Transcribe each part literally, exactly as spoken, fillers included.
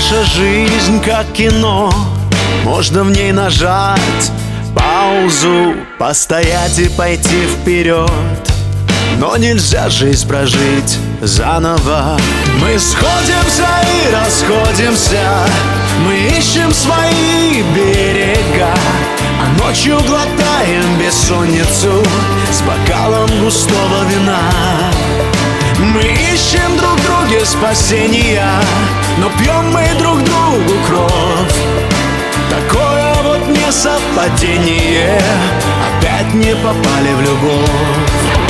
Наша жизнь как кино, можно в ней нажать паузу, постоять и пойти вперед. Но нельзя жизнь прожить заново. Мы сходимся и расходимся, мы ищем свои берега, а ночью глотаем бессонницу с бокалом густого вина. Мы ищем друг в друге спасения, но пьем мы друг другу кровь. Такое вот несовпадение, опять не попали в любовь.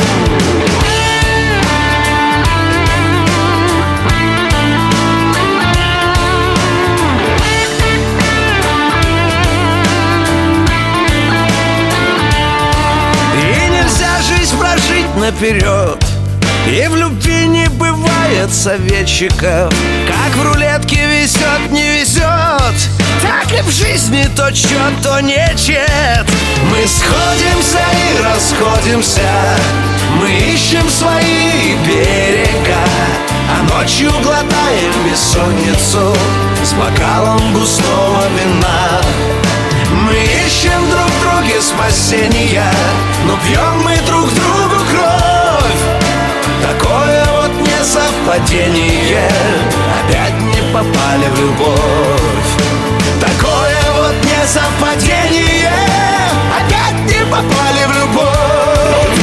И нельзя жизнь прожить наперед, и в любви не бывает советчиков. Как в рулетке везет, не везет, так и в жизни то чет, то нечет. Мы сходимся и расходимся, мы ищем свои берега, а ночью глотаем бессонницу с бокалом густого вина. Мы ищем друг в друге спасения, но пьем мы друг другу кровь. Такое вот несовпадение, опять не попали в любовь. Такое вот несовпадение, опять не попали в любовь.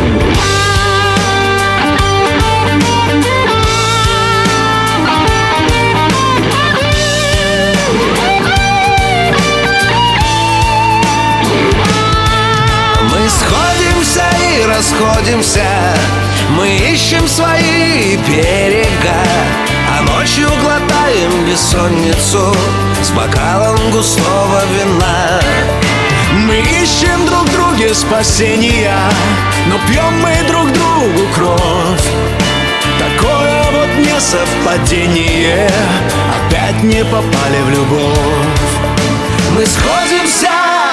Мы сходимся и расходимся, мы ищем свои берега, а ночью глотаем бессонницу с бокалом густого вина. Мы ищем друг в друге спасения, но пьем мы друг другу кровь. Такое вот несовпадение, опять не попали в любовь. Мы сходимся,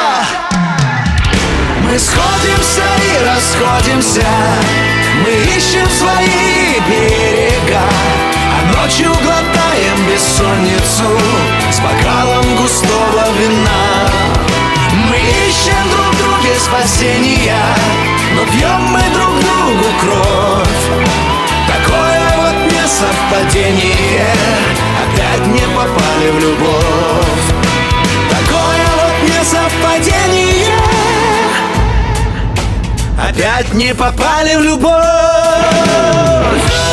мы сходимся и расходимся, мы ищем свои берега, а ночью глотаем бессонницу с бокалом густого вина. Мы ищем друг в друге спасения, но пьем мы друг другу кровь. Такое вот несовпадение, опять не попали в любовь. Такое вот несовпадение, опять не попали в любовь.